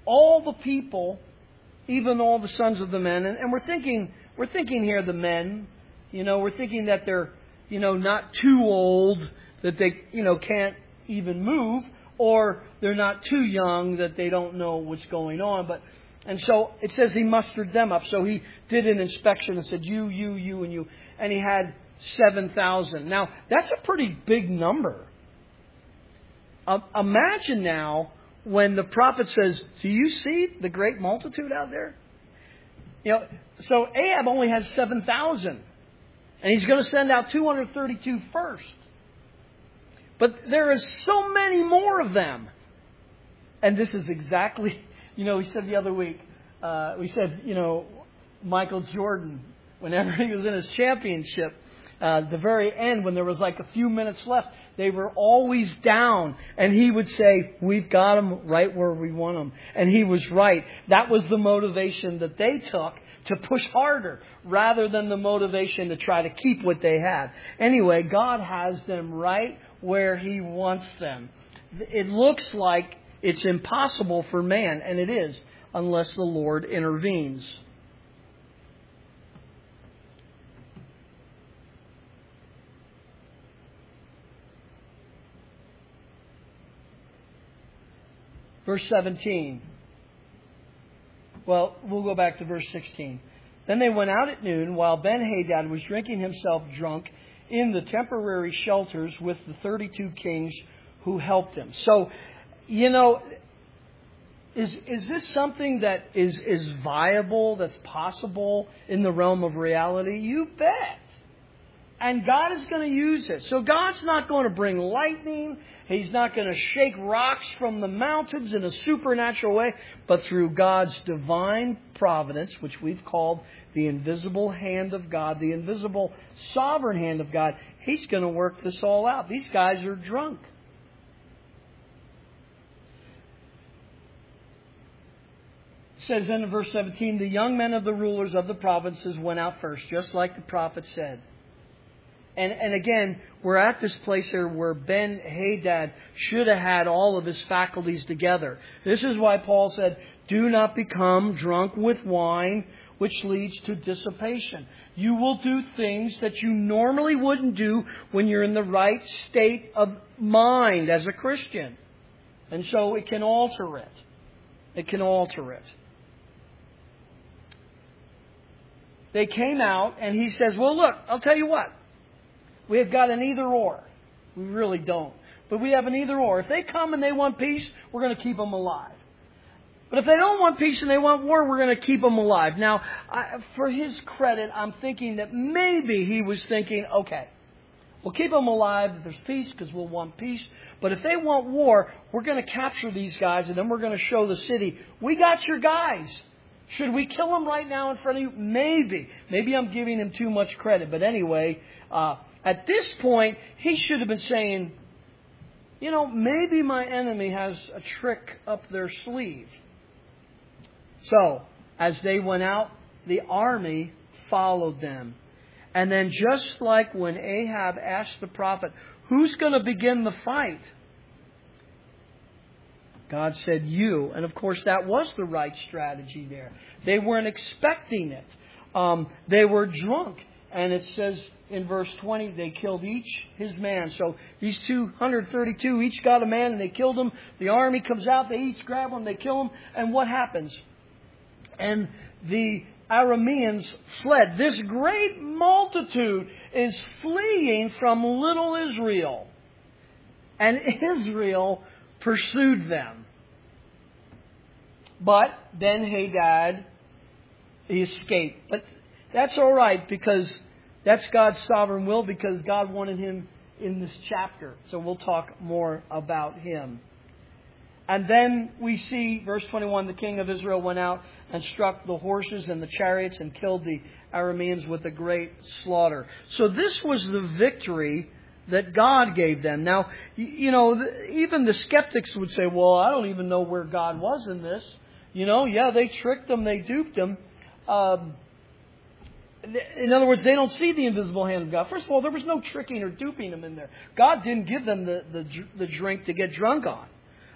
all the people, even all the sons of the men, and, and we're thinking, we're thinking here the men, you know, we're thinking that they're, you know, not too old, that they, you know, can't even move, or they're not too young that they don't know what's going on. But and so it says he mustered them up. So he did an inspection and said, you, you, you, and you. And he had seven thousand. Now, that's a pretty big number. Um, imagine now when the prophet says, do you see the great multitude out there? You know, so Ahab only has seven thousand. And he's going to send out two hundred thirty-two first. But there is so many more of them. And this is exactly, you know, we said the other week, uh, we said, you know, Michael Jordan, whenever he was in his championship, uh, the very end, when there was like a few minutes left, they were always down. And he would say, we've got them right where we want them. And he was right. That was the motivation that they took to push harder rather than the motivation to try to keep what they had. Anyway, God has them right where He wants them. It looks like it's impossible for man, and it is, unless the Lord intervenes. Verse seventeen. Well, we'll go back to verse sixteen. Then they went out at noon while Ben-Hadad was drinking himself drunk in the temporary shelters with the thirty-two kings who helped him. So, you know, is is this something that is, is viable, that's possible in the realm of reality? You bet. And God is going to use it. So God's not going to bring lightning. He's not going to shake rocks from the mountains in a supernatural way. But through God's divine providence, which we've called the invisible hand of God, the invisible sovereign hand of God, He's going to work this all out. These guys are drunk. It says then in verse seventeen, the young men of the rulers of the provinces went out first, just like the prophet said. And, and again, we're at this place here where Ben-Hadad should have had all of his faculties together. This is why Paul said, do not become drunk with wine, which leads to dissipation. You will do things that you normally wouldn't do when you're in the right state of mind as a Christian. And so it can alter it. It can alter it. They came out and he says, well, look, I'll tell you what. We have got an either or. We really don't. But we have an either or. If they come and they want peace, we're going to keep them alive. But if they don't want peace and they want war, we're going to keep them alive. Now, I, for his credit, I'm thinking that maybe he was thinking, okay, we'll keep them alive if there's peace because we'll want peace. But if they want war, we're going to capture these guys and then we're going to show the city, we got your guys. Should we kill them right now in front of you? Maybe. Maybe I'm giving him too much credit. But anyway, uh, at this point, he should have been saying, you know, maybe my enemy has a trick up their sleeve. So, as they went out, the army followed them. And then just like when Ahab asked the prophet, who's going to begin the fight? God said, you. And of course, that was the right strategy there. They weren't expecting it. Um, they were drunk. And it says in verse twenty, they killed each his man. So these two hundred thirty-two each got a man and they killed him. The army comes out, they each grab him, they kill him. And what happens? And the Arameans fled. This great multitude is fleeing from little Israel. And Israel pursued them. But Ben-Hadad, he escaped. But that's all right because that's God's sovereign will because God wanted him in this chapter. So we'll talk more about him. And then we see, verse twenty-one, the king of Israel went out and struck the horses and the chariots and killed the Arameans with a great slaughter. So this was the victory that God gave them. Now, you know, even the skeptics would say, well, I don't even know where God was in this. You know, yeah, they tricked them, they duped them. Um, in other words, they don't see the invisible hand of God. First of all, there was no tricking or duping them in there. God didn't give them the, the, the drink to get drunk on.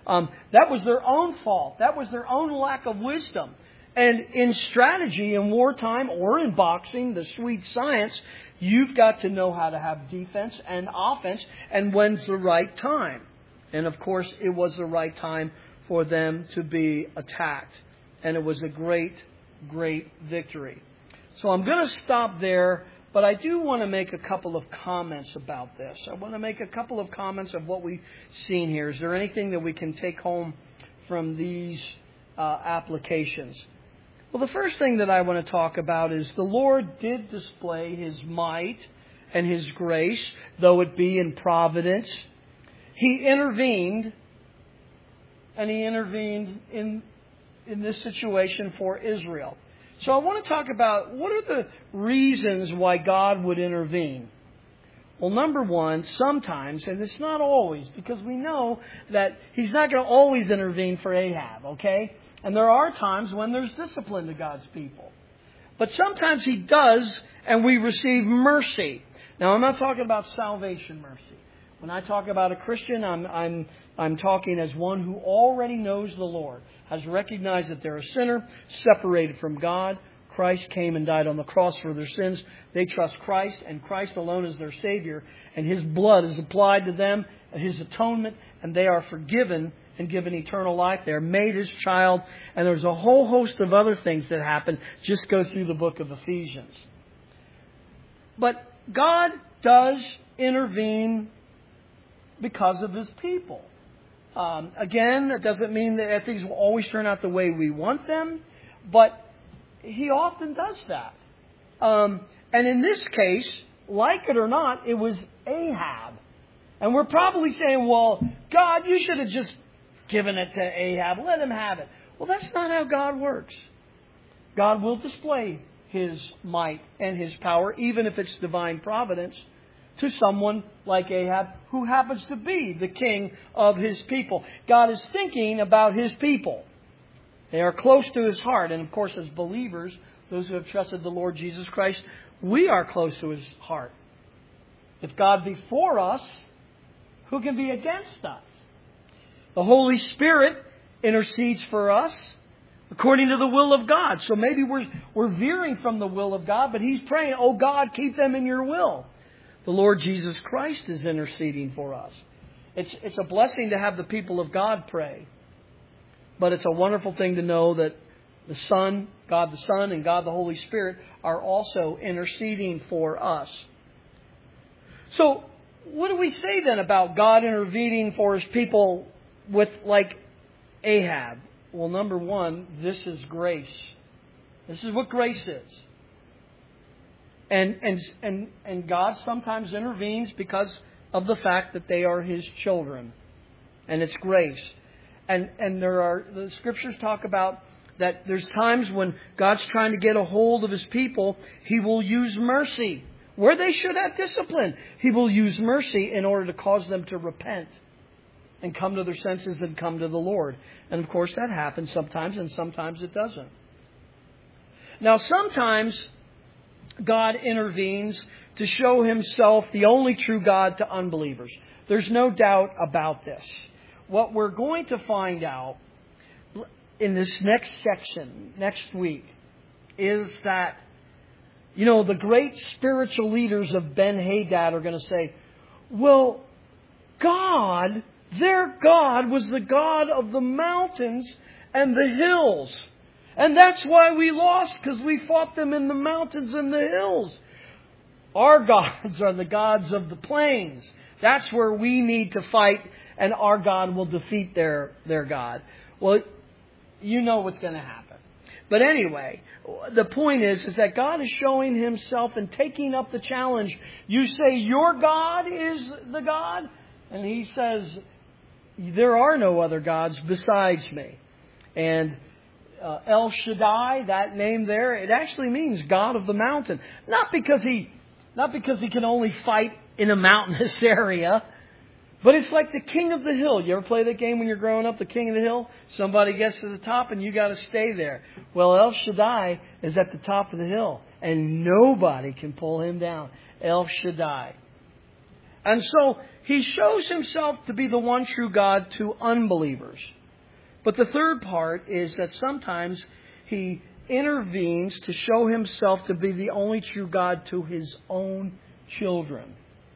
Um, that was their own fault. That was their own lack of wisdom. And in strategy, in wartime, or in boxing, the sweet science, you've got to know how to have defense and offense and when's the right time. And of course, it was the right time for them to be attacked. And it was a great, great victory. So I'm going to stop there, but I do want to make a couple of comments about this. I want to make a couple of comments of what we've seen here. Is there anything that we can take home from these uh, applications? Well, the first thing that I want to talk about is the Lord did display His might and His grace, though it be in providence. He intervened, and He intervened in, in this situation for Israel. So I want to talk about what are the reasons why God would intervene. Well, number one, sometimes, and it's not always, because we know that He's not going to always intervene for Ahab, okay? And there are times when there's discipline to God's people. But sometimes He does, and we receive mercy. Now, I'm not talking about salvation mercy. When I talk about a Christian, I'm, I'm, I'm talking as one who already knows the Lord, has recognized that they're a sinner, separated from God. Christ came and died on the cross for their sins. They trust Christ, and Christ alone is their Savior. And His blood is applied to them, His atonement, and they are forgiven and given eternal life. They're made His child. And there's a whole host of other things that happen. Just go through the book of Ephesians. But God does intervene because of His people. Um, again, that doesn't mean that things will always turn out the way we want them. But He often does that. Um, and in this case, like it or not, it was Ahab. And we're probably saying, well, God, you should have just given it to Ahab. Let him have it. Well, that's not how God works. God will display His might and His power, even if it's divine providence, to someone like Ahab, who happens to be the king of His people. God is thinking about His people. They are close to His heart. And of course, as believers, those who have trusted the Lord Jesus Christ, we are close to His heart. If God be for us, who can be against us? The Holy Spirit intercedes for us according to the will of God. So maybe we're, we're veering from the will of God, but He's praying, oh God, keep them in your will. The Lord Jesus Christ is interceding for us. It's, it's a blessing to have the people of God pray. But it's a wonderful thing to know that the Son, God the Son, and God the Holy Spirit are also interceding for us. So, what do we say then about God intervening for His people with, like, Ahab? Well, number one, this is grace. This is what grace is. And, and, and, and God sometimes intervenes because of the fact that they are His children. And it's grace. And, and there are, the Scriptures talk about that there's times when God's trying to get a hold of His people, He will use mercy. Where they should have discipline, He will use mercy in order to cause them to repent and come to their senses and come to the Lord. And of course that happens sometimes, and sometimes it doesn't. Now sometimes God intervenes to show Himself the only true God to unbelievers. There's no doubt about this. What we're going to find out in this next section, next week, is that, you know, the great spiritual leaders of Ben-Hadad are going to say, well, God, their God was the God of the mountains and the hills. And that's why we lost, because we fought them in the mountains and the hills. Our gods are the gods of the plains. That's where we need to fight, and our God will defeat their, their God. Well, you know what's going to happen. But anyway, the point is, is that God is showing Himself and taking up the challenge. You say, your God is the God? And He says, there are no other gods besides me. And uh, El Shaddai, that name there, it actually means God of the mountain. Not because he, not because he can only fight in a mountainous area, but it's like the king of the hill. You ever play that game when you're growing up, the king of the hill? Somebody gets to the top and you got to stay there. Well, El Shaddai is at the top of the hill, and nobody can pull Him down. El Shaddai. And so he shows himself to be the one true God to unbelievers. But the third part is that sometimes he intervenes to show himself to be the only true God to his own children.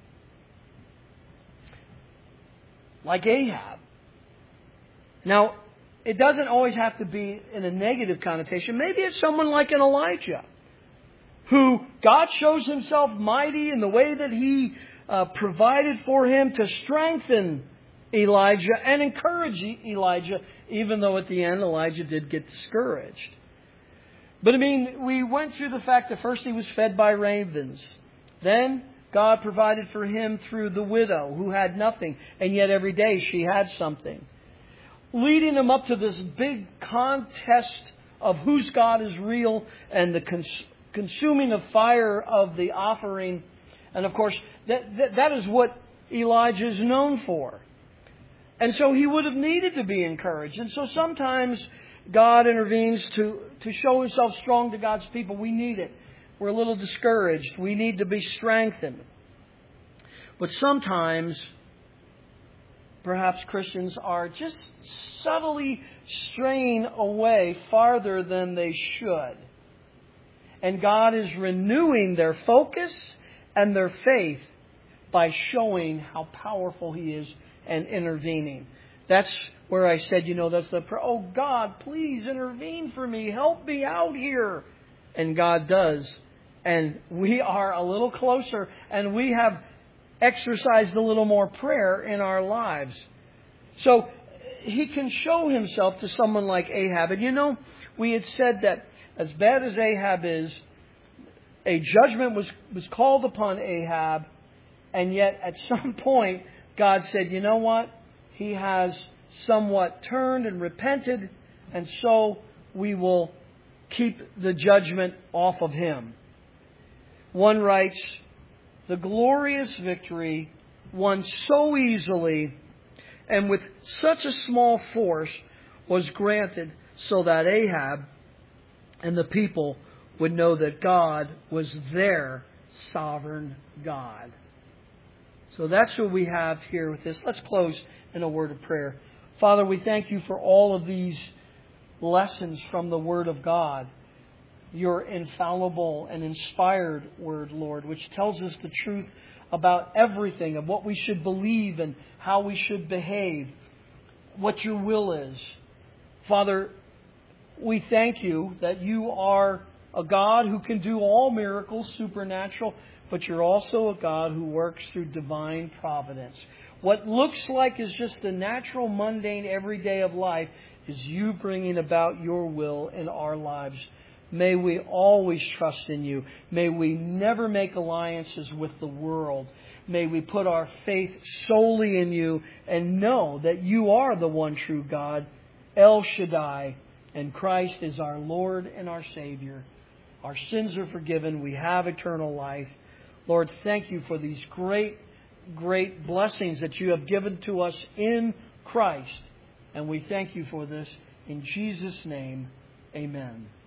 Like Ahab. Now, it doesn't always have to be in a negative connotation. Maybe it's someone like an Elijah, who God shows himself mighty in the way that he uh, provided for him to strengthen Elijah and encourage Elijah, even though at the end Elijah did get discouraged. But I mean, we went through the fact that first he was fed by ravens. Then God provided for him through the widow who had nothing, and yet every day she had something. Leading him up to this big contest of whose God is real and the cons- consuming of fire of the offering. And of course, that, that, that is what Elijah is known for. And so he would have needed to be encouraged. And so sometimes God intervenes to, to show himself strong to God's people. We need it. We're a little discouraged. We need to be strengthened. But sometimes, perhaps Christians are just subtly straying away farther than they should. And God is renewing their focus and their faith by showing how powerful He is and intervening. That's where I said, you know, that's the prayer. Oh God, please intervene for me. Help me out here. And God does. And we are a little closer, and we have exercised a little more prayer in our lives. So He can show Himself to someone like Ahab. And you know, we had said that as bad as Ahab is, a judgment was, was called upon Ahab, and yet at some point God said, you know what? He has somewhat turned and repented, and so we will keep the judgment off of him. One writes, the glorious victory won so easily and with such a small force was granted so that Ahab and the people would know that God was their sovereign God. So that's what we have here with this. Let's close in a word of prayer. Father, we thank You for all of these lessons from the Word of God. Your infallible and inspired Word, Lord, which tells us the truth about everything, of what we should believe and how we should behave, what Your will is. Father, we thank You that You are a God who can do all miracles, supernatural, but You're also a God who works through divine providence. What looks like is just the natural, mundane, everyday of life is You bringing about Your will in our lives. May we always trust in You. May we never make alliances with the world. May we put our faith solely in You and know that You are the one true God, El Shaddai, and Christ is our Lord and our Savior. Our sins are forgiven. We have eternal life. Lord, thank You for these great, great blessings that You have given to us in Christ. And we thank You for this. In Jesus' name, amen.